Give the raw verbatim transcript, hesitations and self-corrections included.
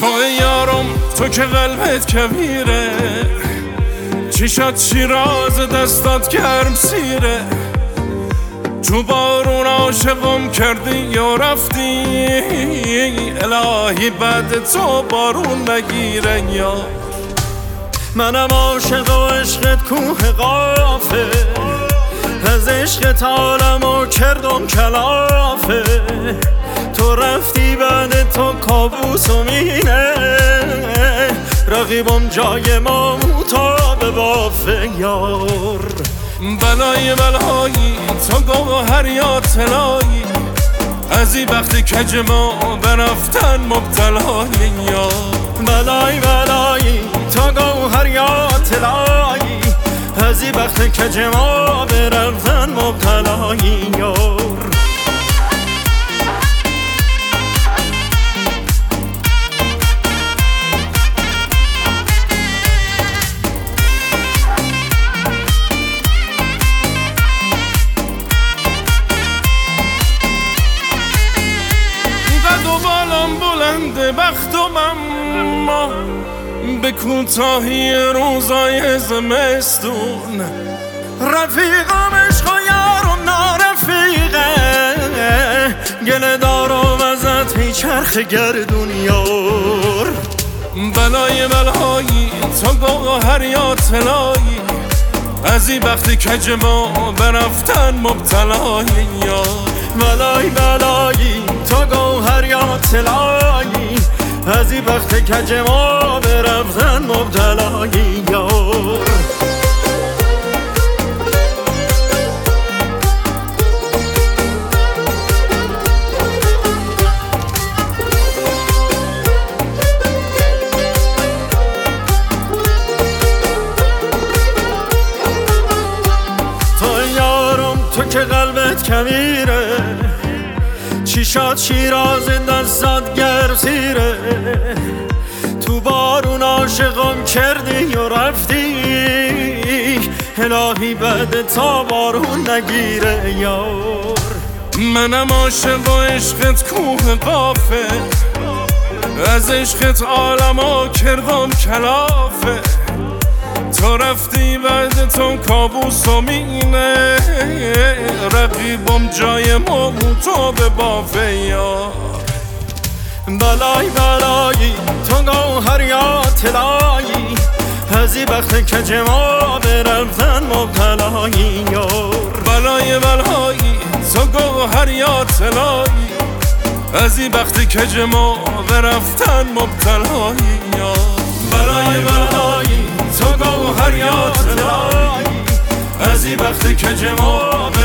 تو یارم تو که قلبت کبیره، چشات شیراز دستات گرم سیره. تو بارون عاشقم کردی یا رفتی، الهی بعد تو بارون نگیره. یا منم عاشق و عشقت کوه قافه، از عشقت عالمو کردم کلافه. تو رفتی بعد تو کابوس و مینه، رقیبم جای ما موتا به بافه. یار بلای بلایی تو گوهر یا طلایی، از این وقتی کج ما برفتن مبتلایی. یا بلای بلایی تو گوهر یا طلایی، از این وقتی کج ما برفتن مبتلایی. یار بلند بختم اما به کوتاهی روزای زمستون، رفیقم عشق و یارم نارفیقه، گله دارم ازت هی چرخ گردون. یار بلای بلایی تو گوهر یا طلایی، از این وقتی کج ما برفتن مبتلایی. یا بلای بلایی تو گوهر یا طلایی، از این وقت کج ما برفتن مبتلایی. یار تو یارم تو که قلبت کبیره، چشات شیراز دستات گرم سیره. تو بارون عاشقم کردی و رفتی، الهی بعد تا بارون نگیره. یار منم عاشق و عشقت کوه قافه، از عشقت عالمو کردم کلافه. تو رفتی بعد تو کابوس و مینه، رقیبم جای ما موتا به بافه. یا بلای بلایی تو گوهر یا طلایی، از این وقت کج ما برفتن مبتلایی. یار بلای بلایی تو گوهر یا طلایی، از این وقت کج ما برفتن مبتلایی. یا بلای بلایی تو گوهر یا طلایی، از این وقت کج ما